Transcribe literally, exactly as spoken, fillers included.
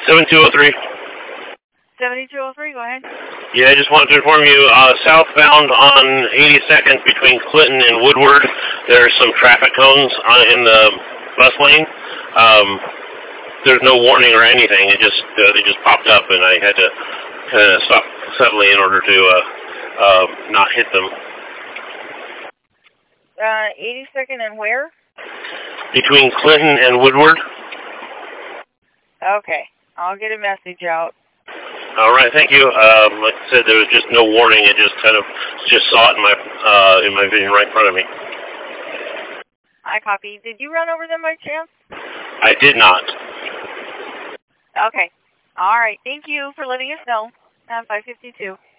seven two oh three. seven two oh three, go ahead. Yeah, I just wanted to inform you, uh, southbound on eighty-second between Clinton and Woodward, there's some traffic cones on, in the bus lane. Um, there's no warning or anything. It just uh, they just popped up, and I had to kind of stop suddenly in order to uh, uh, not hit them. Uh, eighty-second and where? Between Clinton and Woodward. Okay, I'll get a message out. All right, thank you. Um, like I said, there was just no warning. It just kind of just saw it in my uh, in my vision right in front of me. I copy. Did you run over them by chance? I did not. Okay. All right. Thank you for letting us know. I'm five fifty-two.